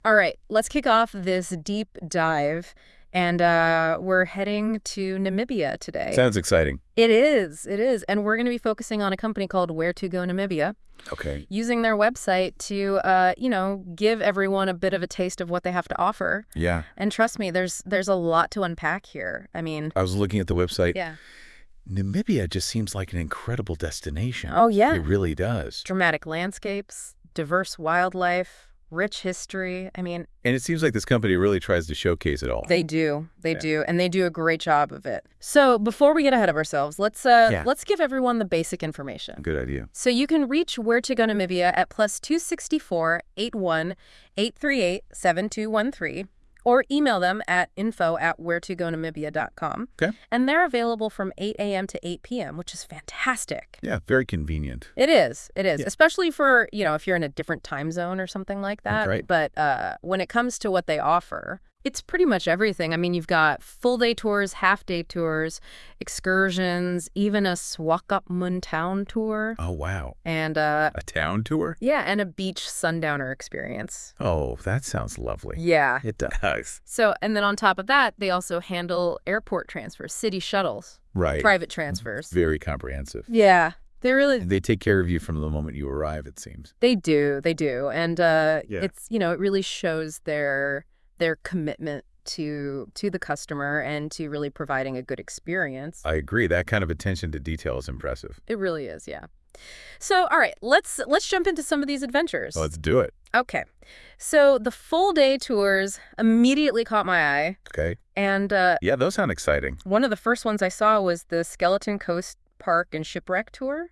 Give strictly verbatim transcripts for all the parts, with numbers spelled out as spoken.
All right, let's kick off this deep dive. And uh, we're heading to Namibia today. Sounds exciting. It is, it is. And we're going to be focusing on a company called Where to Go Namibia. Okay. Using their website to, uh, you know, give everyone a bit of a taste of what they have to offer. Yeah. And trust me, there's there's a lot to unpack here. I mean... I was looking at the website. Yeah. Namibia just seems like an incredible destination. Oh, yeah. It really does. Dramatic landscapes, diverse wildlife, rich history. I mean... And it seems like this company really tries to showcase it all. They do. They yeah. do. And they do a great job of it. So before we get ahead of ourselves, let's uh, yeah. let's give everyone the basic information. Good idea. So you can reach Where to Go Namibia at plus two sixty-four, eight one, eight three eight, seven two one three. Or email them at info at where to go namibia dot com. Okay. And they're available from eight a m to eight p m, which is fantastic. Yeah, very convenient. It is. It is. Yeah. Especially for, you know, if you're in a different time zone or something like that. That's right. But uh, when it comes to what they offer, it's pretty much everything. I mean, you've got full-day tours, half-day tours, excursions, even a Swakopmund town tour. Oh, wow. And uh, a town tour? Yeah, and a beach sundowner experience. Oh, that sounds lovely. Yeah. It does. So, and then on top of that, they also handle airport transfers, city shuttles. Right. Private transfers. Very comprehensive. Yeah. They really... They take care of you from the moment you arrive, it seems. They do. They do. And uh, yeah. it's, you know, it really shows their... their commitment to to the customer and to really providing a good experience. I agree. That kind of attention to detail is impressive. It really is, yeah. So, all right, let's let's jump into some of these adventures. Let's do it. Okay. So the full day tours immediately caught my eye. Okay. And uh, yeah, those sound exciting. One of the first ones I saw was the Skeleton Coast Park and Shipwreck Tour.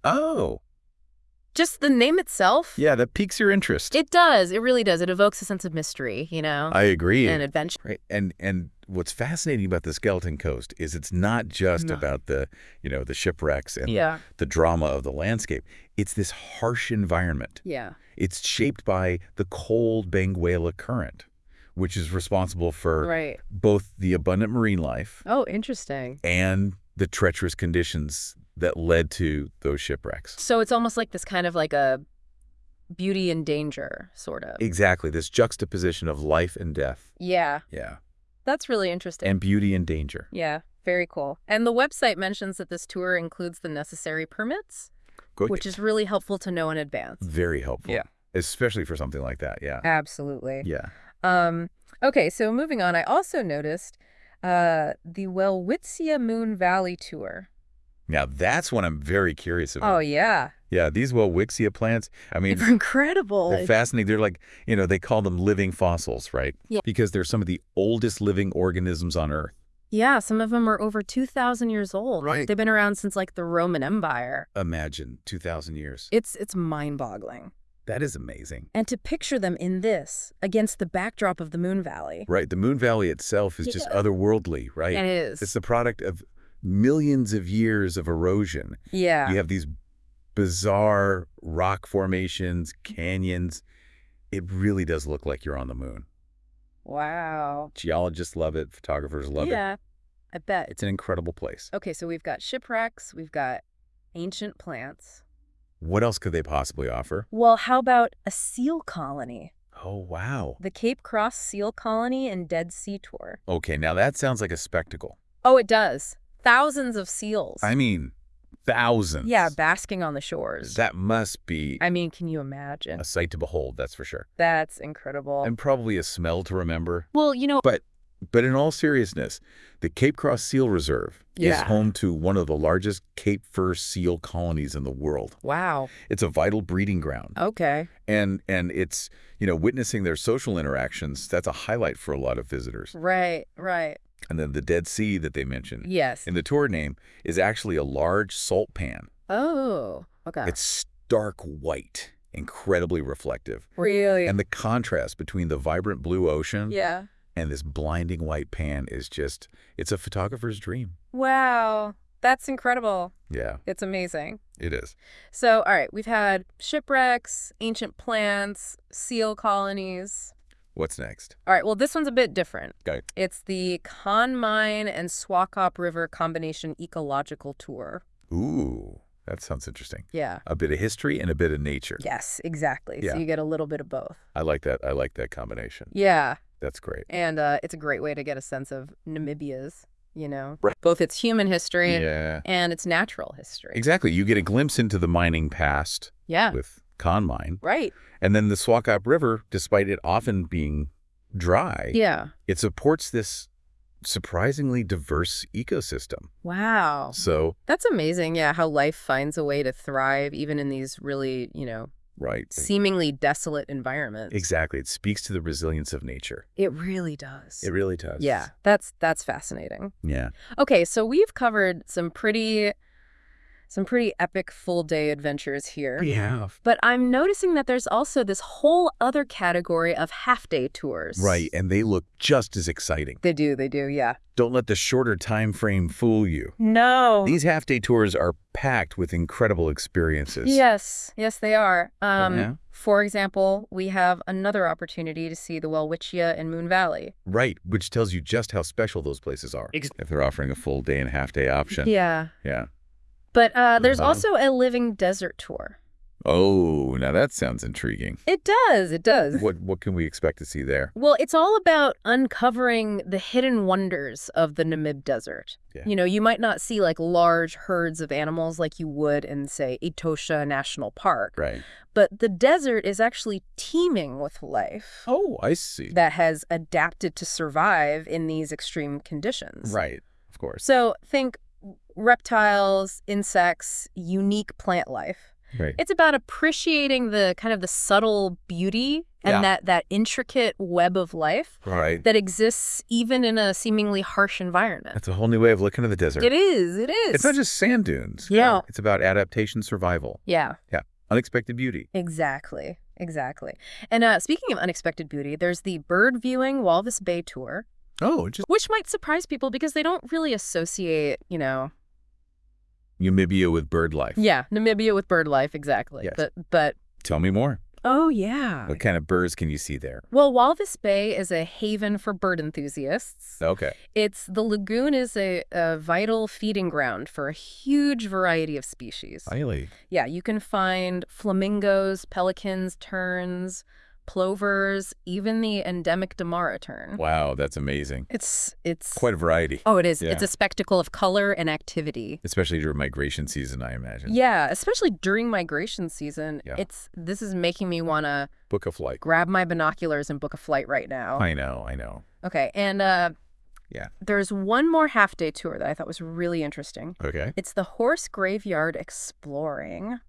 Oh. Just the name itself. Yeah, that piques your interest. It does. It really does. It evokes a sense of mystery, you know? I agree. And adventure. Right. And and what's fascinating about the Skeleton Coast is it's not just no. about the, you know, the shipwrecks and yeah. the drama of the landscape. It's this harsh environment. Yeah. It's shaped by the cold Benguela Current, which is responsible for right. both the abundant marine life. Oh, interesting. And the treacherous conditions that led to those shipwrecks. So it's almost like this kind of like a beauty and danger, sort of. Exactly. This juxtaposition of life and death. Yeah. Yeah. That's really interesting. And beauty and danger. Yeah. Very cool. And the website mentions that this tour includes the necessary permits, Good. Which is really helpful to know in advance. Very helpful. Yeah. Especially for something like that. Yeah. Absolutely. Yeah. Um, okay. So moving on, I also noticed uh, the Welwitschia Moon Valley Tour. Now, that's what I'm very curious about. Oh, yeah. Yeah, these Welwitschia plants, I mean... They're incredible. They're fascinating. They're like, you know, they call them living fossils, right? Yeah. Because they're some of the oldest living organisms on Earth. Yeah, some of them are over two thousand years old. Right. They've been around since, like, the Roman Empire. Imagine, two thousand years. It's, it's mind-boggling. That is amazing. And to picture them in this, against the backdrop of the Moon Valley. Right. The Moon Valley itself is yeah. just otherworldly, right? It is. It's the product of millions of years of erosion. Yeah. You have these bizarre rock formations, canyons. It really does look like you're on the moon. Wow. Geologists love it. Photographers love yeah, it. Yeah, I bet. It's an incredible place. Okay, so we've got shipwrecks. We've got ancient plants. What else could they possibly offer? Well, how about a seal colony? Oh, wow. The Cape Cross Seal Colony and Dead Sea Tour. Okay, now that sounds like a spectacle. Oh, it does. Thousands of seals. I mean, thousands. Yeah, basking on the shores. That must be... I mean, can you imagine? A sight to behold, that's for sure. That's incredible. And probably a smell to remember. Well, you know... But but in all seriousness, the Cape Cross Seal Reserve yeah. is home to one of the largest Cape fur seal colonies in the world. Wow. It's a vital breeding ground. Okay. And and it's, you know, witnessing their social interactions, that's a highlight for a lot of visitors. Right, right. And then the Dead Sea that they mentioned. Yes. In the tour name is actually a large salt pan. Oh, okay. It's stark white, incredibly reflective. Really? And the contrast between the vibrant blue ocean yeah. and this blinding white pan is just, it's a photographer's dream. Wow. That's incredible. Yeah. It's amazing. It is. So, all right, we've had shipwrecks, ancient plants, seal colonies. What's next? All right, well, this one's a bit different. Okay. It's the Con Mine and Swakop River Combination Ecological Tour. Ooh, That sounds interesting. Yeah. A bit of history and a bit of nature. Yes, exactly. Yeah. So you get a little bit of both. I like that. I like that combination. Yeah. That's great. And uh, it's a great way to get a sense of Namibia's, you know, Right. both its human history Yeah. and its natural history. Exactly. You get a glimpse into the mining past Yeah. with Con Mine. Right. And then the Swakop River, despite it often being dry, Yeah. it supports this surprisingly diverse ecosystem. Wow. So, That's amazing. Yeah. How life finds a way to thrive even in these really, you know, right. seemingly desolate environments. Exactly. It speaks to the resilience of nature. It really does. It really does. Yeah. That's that's fascinating. Yeah. Okay, so we've covered some pretty some pretty epic full-day adventures here. We have. But I'm noticing that there's also this whole other category of half-day tours. Right. And they look just as exciting. They do, they do, yeah. Don't let the shorter time frame fool you. No. These half-day tours are packed with incredible experiences. Yes, yes, they are. Um, Yeah. For example, we have another opportunity to see the Welwitschia in Moon Valley. Right, which tells you just how special those places are. If they're offering a full day and half day option. Yeah. Yeah. But uh, there's Uh-huh. also a living desert tour. Oh, now that sounds intriguing. It does, it does. What what can we expect to see there? Well, it's all about uncovering the hidden wonders of the Namib Desert. Yeah. You know, you might not see like large herds of animals like you would in, say, Etosha National Park. Right. But the desert is actually teeming with life Oh, I see. that has adapted to survive in these extreme conditions. Right, of course. So think reptiles, insects, unique plant life. Right. It's about appreciating the kind of the subtle beauty and Yeah. that, that intricate web of life Right. that exists even in a seemingly harsh environment. That's a whole new way of looking at the desert. It is, it is. It's not just sand dunes. Yeah. It's about adaptation, survival. Yeah, Unexpected beauty. exactly, exactly. And uh, speaking of unexpected beauty, there's the bird viewing Walvis Bay tour, Oh, just which might surprise people because they don't really associate, you know, Namibia with bird life. yeah, Namibia with bird life, exactly. Yes. But, but, Tell me more. oh yeah. What kind of birds can you see there? Well, Walvis Bay is a haven for bird enthusiasts. Okay. It's the lagoon is a, a vital feeding ground for a huge variety of species. Really? Yeah, you can find flamingos, pelicans, terns, plovers, even the endemic Damara tern. Wow, that's amazing. It's it's Quite a variety. Oh, it is. Yeah. It's a spectacle of color and activity. Especially during migration season, I imagine. Yeah, especially during migration season. Yeah. It's this is making me want to Book a flight. grab my binoculars and book a flight right now. I know, I know. Okay, and uh Yeah. there's one more half-day tour that I thought was really interesting. Okay. It's the Horse Graveyard Exploring.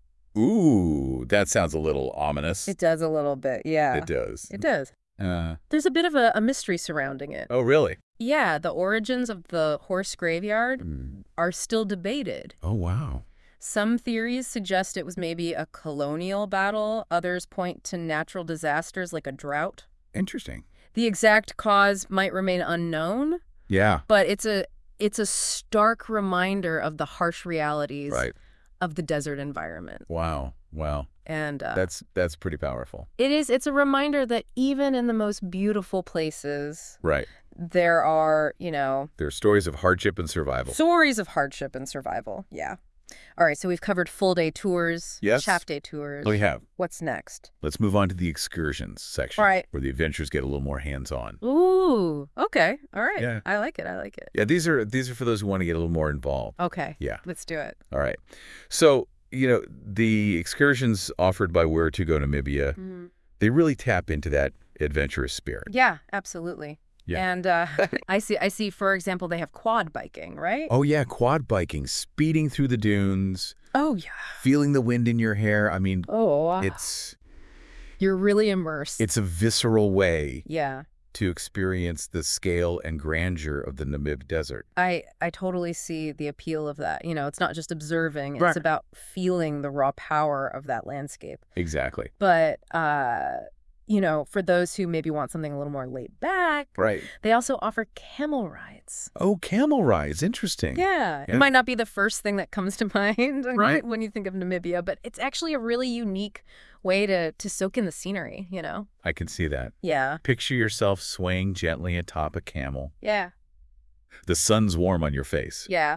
Ooh, that sounds a little ominous. It does a little bit, yeah. It does. It does. Uh, There's a bit of a, a mystery surrounding it. oh, really? Yeah, the origins of the horse graveyard Mm. are still debated. Oh, wow. Some theories suggest it was maybe a colonial battle. Others point to natural disasters like a drought. Interesting. The exact cause might remain unknown, Yeah. but it's a it's a stark reminder of the harsh realities Right. of the desert environment. Wow. Wow. And uh, That's that's pretty powerful. it is it's a reminder that even in the most beautiful places, Right. there are, you know, There are stories of hardship and survival. stories of hardship and survival. Yeah. All right, so we've covered full day tours, Yes. half day tours. we have. What's next? Let's move on to the excursions section. All right. Where the adventures get a little more hands-on. Ooh, okay. All right. Yeah. I like it. I like it. Yeah, these are these are for those who want to get a little more involved. Okay. Yeah. Let's do it. All right. So, you know, the excursions offered by Where to Go Namibia, Mhm. they really tap into that adventurous spirit. Yeah, absolutely. Yeah. And uh, I see, I see, for example, they have quad biking, right? Oh, yeah, quad biking, speeding through the dunes, Oh, yeah. feeling the wind in your hair. I mean, Oh, wow. it's You're really immersed. it's a visceral way Yeah. to experience the scale and grandeur of the Namib Desert. I, I totally see the appeal of that. You know, it's not just observing. It's Right. about feeling the raw power of that landscape. Exactly. But, uh, you know, for those who maybe want something a little more laid back, Right. they also offer camel rides. Oh, camel rides. Interesting. Yeah. Yeah. It might not be the first thing that comes to mind Right. when you think of Namibia, but it's actually a really unique way to, to soak in the scenery, you know? I can see that. Yeah. Picture yourself swaying gently atop a camel. Yeah. The sun's warm on your face. Yeah.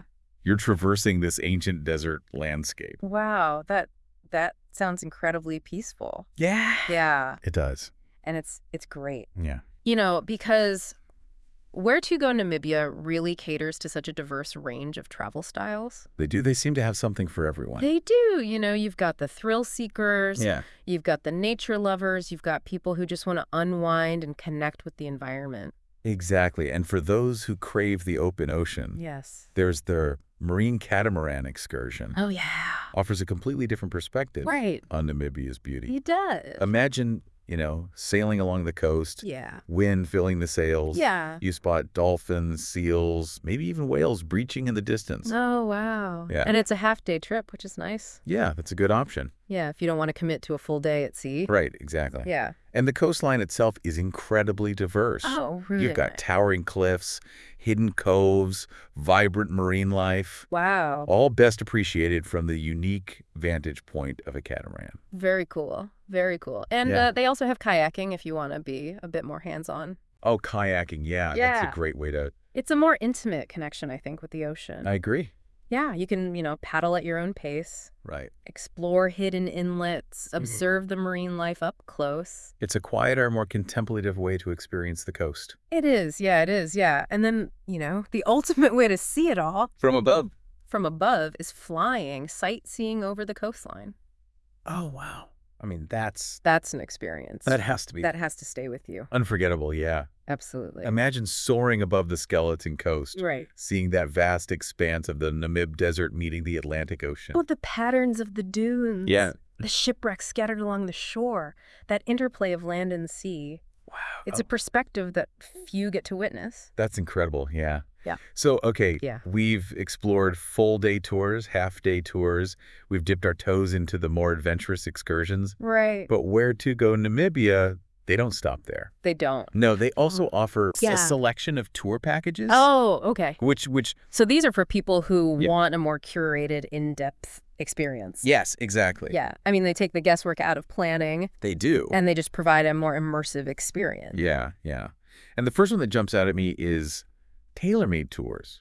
You're traversing this ancient desert landscape. Wow, that that sounds incredibly peaceful. Yeah. Yeah, It does. and it's it's great. Yeah. You know, because Where to Go Namibia really caters to such a diverse range of travel styles. They do. They seem to have something for everyone. They do. You know, you've got the thrill seekers, Yeah. you've got the nature lovers, you've got people who just want to unwind and connect with the environment. Exactly. And for those who crave the open ocean, Yes. there's the marine catamaran excursion. Oh, yeah. Offers a completely different perspective Right. on Namibia's beauty. He does. Imagine, you know, sailing along the coast, Yeah. wind filling the sails. Yeah. You spot dolphins, seals, maybe even whales breaching in the distance. Oh, wow. Yeah. And it's a half-day trip, which is nice. Yeah, that's a good option. Yeah, if you don't want to commit to a full day at sea. Right, exactly. Yeah. And the coastline itself is incredibly diverse. Oh, really? You've got towering cliffs, hidden coves, vibrant marine life, Wow. all best appreciated from the unique vantage point of a catamaran. Very cool. Very cool. And Yeah. uh, they also have kayaking if you want to be a bit more hands-on. Oh, kayaking, yeah, that's Yeah. a great way to... It's a more intimate connection, I think, with the ocean. I agree. Yeah, you can, you know, paddle at your own pace, Right. explore hidden inlets, Mm-hmm. observe the marine life up close. It's a quieter, more contemplative way to experience the coast. It is, yeah, it is, yeah. And then, you know, the ultimate way to see it all From above. from above is flying, sightseeing over the coastline. Oh, wow. I mean, that's... That's an experience. That has to be That has to stay with you. unforgettable, yeah. Absolutely. Imagine soaring above the skeleton coast, Right. seeing that vast expanse of the Namib Desert meeting the Atlantic Ocean. Oh, the patterns of the dunes. Yeah. The shipwrecks scattered along the shore. That interplay of land and sea. Wow. It's a perspective that few get to witness. That's incredible, yeah. Yeah. So, okay, Yeah. we've explored full-day tours, half-day tours. We've dipped our toes into the more adventurous excursions. Right. But Where to Go Namibia, they don't stop there. They don't. No, they also offer Yeah. a selection of tour packages. Oh, okay. Which, which, So these are for people who Yeah. want a more curated, in-depth experience. yes, exactly. Yeah. I mean, they take the guesswork out of planning They do. and they just provide a more immersive experience. Yeah, yeah. And the first one that jumps out at me is tailor-made tours.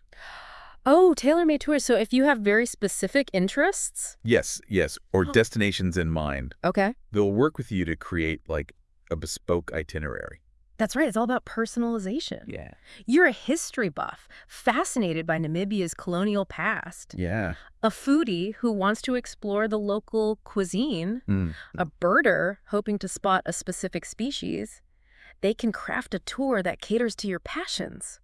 Oh, tailor-made tours. So if you have very specific interests. Yes, yes, or destinations in mind. Okay. They'll work with you to create, like, a bespoke itinerary. That's right. It's all about personalization. Yeah. You're a history buff, fascinated by Namibia's colonial past, Yeah. a foodie who wants to explore the local cuisine, Mm. a birder hoping to spot a specific species. They can craft a tour that caters to your passions.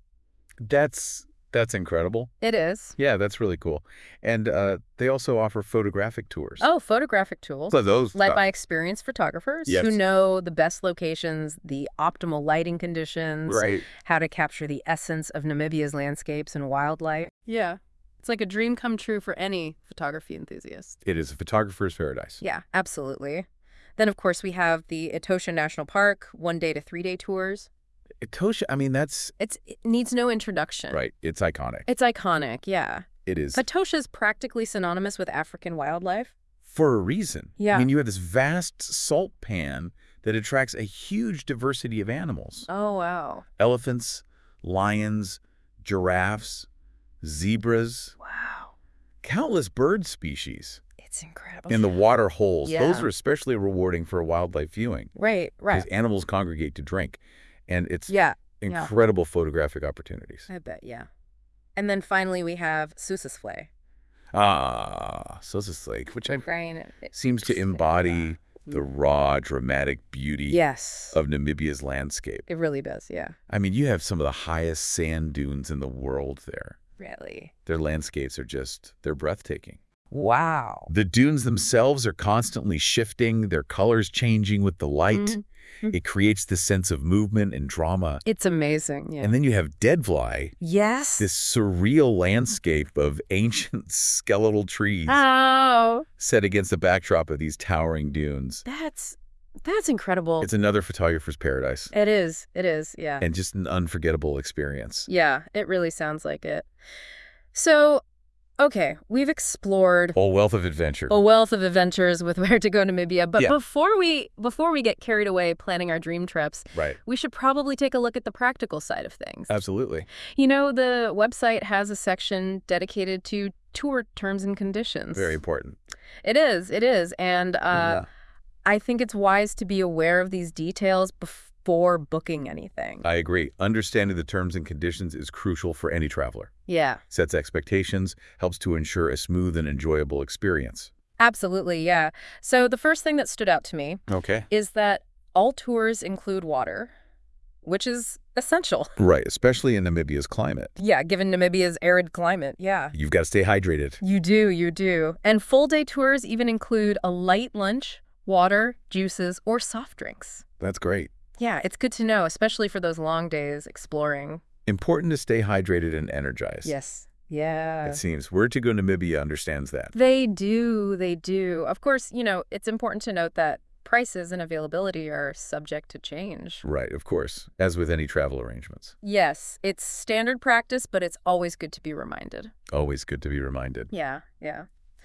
That's that's incredible. It is. Yeah, that's really cool. And uh, they also offer photographic tours. Oh, photographic tools. So those Led uh, by experienced photographers Yes. who know the best locations, the optimal lighting conditions, right. how to capture the essence of Namibia's landscapes and wildlife. Yeah. It's like a dream come true for any photography enthusiast. It is a photographer's paradise. Yeah, absolutely. Then, of course, we have the Etosha National Park, one-day to three-day tours. Etosha, I mean, that's It's, it needs no introduction. right. It's iconic. It's iconic, yeah. It is Etosha's practically synonymous with African wildlife. for a reason. Yeah. I mean, you have this vast salt pan that attracts a huge diversity of animals. Oh, wow. Elephants, lions, giraffes, zebras, Wow. countless bird species It's incredible. in the water holes. Yeah. Those are especially rewarding for wildlife viewing Right, right. because animals congregate to drink. And it's Yeah, incredible photographic opportunities. I bet, yeah. And then finally we have Sossusvlei. Ah, Sossus Lake, which I Right. seems to embody the raw, dramatic beauty Yes. of Namibia's landscape. It really does, yeah. I mean, you have some of the highest sand dunes in the world there. Really. Their landscapes are just, they're breathtaking. Wow. The dunes themselves are constantly shifting, their colors changing with the light. Mhm. It creates this sense of movement and drama. It's amazing, yeah. And then you have Deadfly, Yes. this surreal landscape of ancient skeletal trees Oh, set against the backdrop of these towering dunes. that's that's incredible. It's another photographer's paradise It is. It is, yeah. and just an unforgettable experience. Yeah, it really sounds like it. So, Okay, we've explored Whole wealth of adventure. a wealth of adventures with Where to Go Namibia, but Yeah. before we before we get carried away planning our dream trips, Right. we should probably take a look at the practical side of things. Absolutely. You know, the website has a section dedicated to tour terms and conditions. Very important. It is, it is, and uh, Yeah. I think it's wise to be aware of these details before booking anything. I agree. Understanding the terms and conditions is crucial for any traveler. Yeah, Sets expectations, helps to ensure a smooth and enjoyable experience. absolutely, yeah. So the first thing that stood out to me Okay. is that all tours include water, which is essential. Right, especially in Namibia's climate. Yeah, given Namibia's arid climate, yeah. You've got to stay hydrated. You do, you do. And full-day tours even include a light lunch, water, juices, or soft drinks. That's great. Yeah, it's good to know, especially for those long days exploring. Important to stay hydrated and energized. Yes. Yeah. It seems. Where to Go Namibia understands that. They do, they do. Of course, you know, it's important to note that prices and availability are subject to change. Right, of course, as with any travel arrangements. Yes, it's standard practice, but it's always good to be reminded. Always good to be reminded. Yeah, yeah.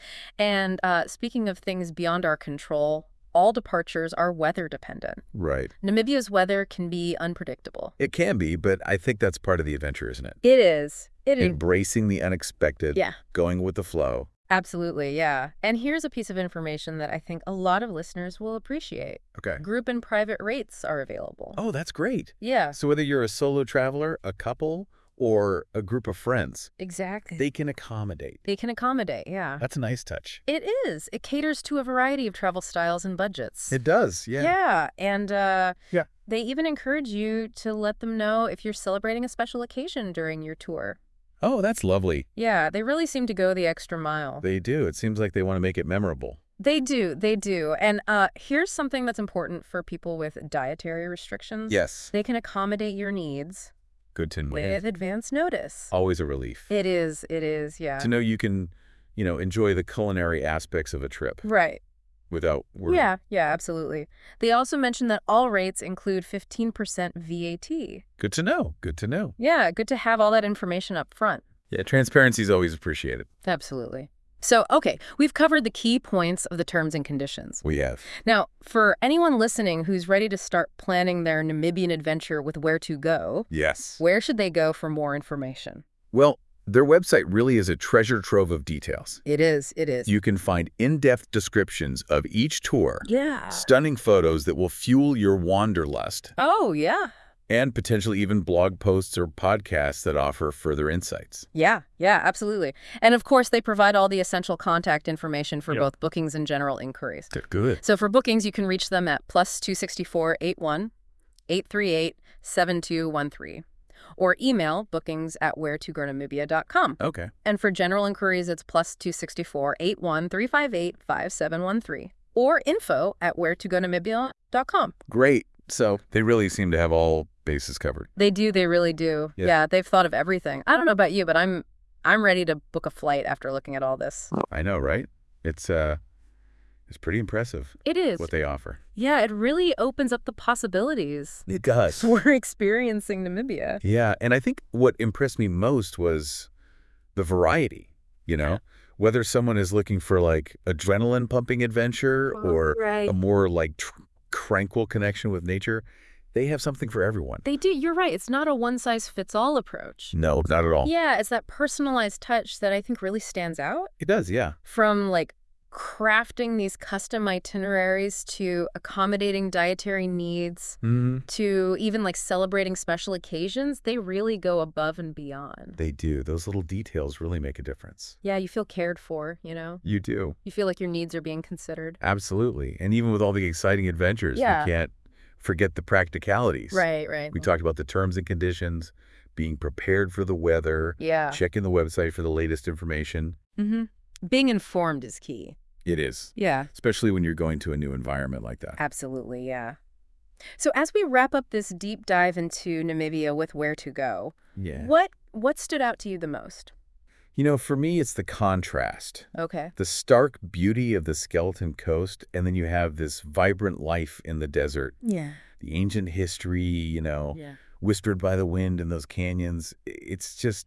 And uh, speaking of things beyond our control, all departures are weather dependent. Right. Namibia's weather can be unpredictable. It can be, but I think that's part of the adventure, isn't it? It is. It is. Embracing the unexpected, Yeah. going with the flow. Absolutely, yeah. And here's a piece of information that I think a lot of listeners will appreciate. Okay. Group and private rates are available. Oh, that's great. Yeah, So whether you're a solo traveler, a couple, or a group of friends, exactly. they can accommodate. They can accommodate, yeah. That's a nice touch. It is. It caters to a variety of travel styles and budgets. It does, yeah. Yeah, and uh, Yeah. they even encourage you to let them know if you're celebrating a special occasion during your tour. Oh, that's lovely. Yeah, they really seem to go the extra mile. They do. It seems like they want to make it memorable. They do, they do. And uh, here's something that's important for people with dietary restrictions. Yes. They can accommodate your needs Good to know. with advance notice. Always a relief. It is, it is, yeah. To know you can, you know, enjoy the culinary aspects of a trip Right. without worry. Yeah, yeah, absolutely. They also mentioned that all rates include fifteen percent V A T. Good to know. Good to know. Yeah, good to have all that information up front. Yeah, transparency is always appreciated. Absolutely. So, okay, we've covered the key points of the terms and conditions. We have. Now, for anyone listening who's ready to start planning their Namibian adventure with Where to Go, Yes. where should they go for more information? Well, their website really is a treasure trove of details. It is, it is. You can find in-depth descriptions of each tour, Yeah. stunning photos that will fuel your wanderlust, Oh, yeah. and potentially even blog posts or podcasts that offer further insights. Yeah, yeah, absolutely. And of course, they provide all the essential contact information for Yep. both bookings and general inquiries. They're good. So for bookings, you can reach them at plus two sixty-four eight one eight three eight seven two one three or email bookings at where to go namibia dot com. Okay. And for general inquiries, it's plus two sixty-four eight one three five eight five seven one three or info at where to go namibia dot com. Great. So they really seem to have all bases covered. They do, they really do. Yeah. Yeah, they've thought of everything. I don't know about you, but I'm I'm ready to book a flight after looking at all this. I know, right? It's uh, it's pretty impressive It is. what they offer. Yeah, it really opens up the possibilities It does. for experiencing Namibia. Yeah, and I think what impressed me most was the variety, you know? Whether someone is looking for like adrenaline pumping adventure or right. a more like tr tranquil connection with nature, they have something for everyone. They do. You're right. It's not a one-size-fits-all approach. No, not at all. Yeah, it's that personalized touch that I think really stands out. It does, yeah. From like crafting these custom itineraries to accommodating dietary needs Mm-hmm. to even like celebrating special occasions, they really go above and beyond. They do. Those little details really make a difference. Yeah, you feel cared for, you know? You do. You feel like your needs are being considered. Absolutely. And even with all the exciting adventures, Yeah. we can't forget the practicalities. Right, right. We talked about the terms and conditions, being prepared for the weather, Yeah. checking the website for the latest information. Mm-hmm. Being informed is key. It is, Yeah. especially when you're going to a new environment like that. Absolutely, yeah. So as we wrap up this deep dive into Namibia with Where to Go, Yeah. what what stood out to you the most? You know, for me, it's the contrast. Okay. The stark beauty of the Skeleton Coast, and then you have this vibrant life in the desert. Yeah. The ancient history, you know, Yeah. whispered by the wind in those canyons. It's just,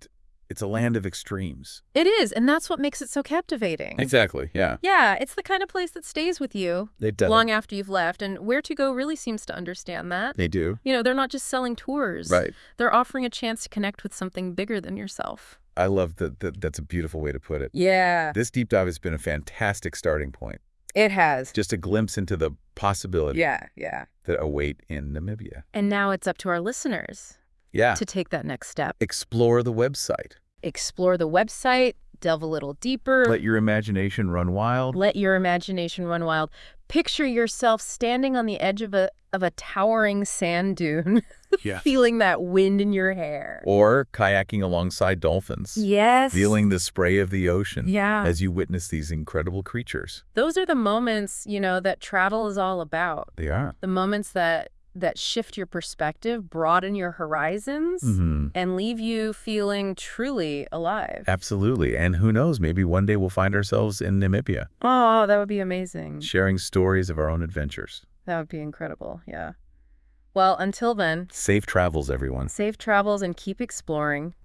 It's a land of extremes. It is, and that's what makes it so captivating. Exactly, yeah. Yeah, it's the kind of place that stays with you It does. long after you've left, and Where to Go really seems to understand that. They do. You know, they're not just selling tours. Right. They're offering a chance to connect with something bigger than yourself. I love that. that that's a beautiful way to put it. Yeah. This deep dive has been a fantastic starting point. It has. Just a glimpse into the possibility Yeah, yeah. that await in Namibia. And now it's up to our listeners Yeah. to take that next step. Explore the website. Explore the website, delve a little deeper. Let your imagination run wild. Let your imagination run wild. Picture yourself standing on the edge of a of a towering sand dune, Yeah. feeling that wind in your hair. Or kayaking alongside dolphins. Yes. Feeling the spray of the ocean. Yeah. As you witness these incredible creatures. Those are the moments, you know, that travel is all about. They are. The moments that that shift your perspective, broaden your horizons, Mm-hmm. and leave you feeling truly alive. Absolutely. And who knows, maybe one day we'll find ourselves in Namibia, Oh, that would be amazing. sharing stories of our own adventures. That would be incredible, yeah. Well, until then, Safe travels, everyone. safe travels and keep exploring.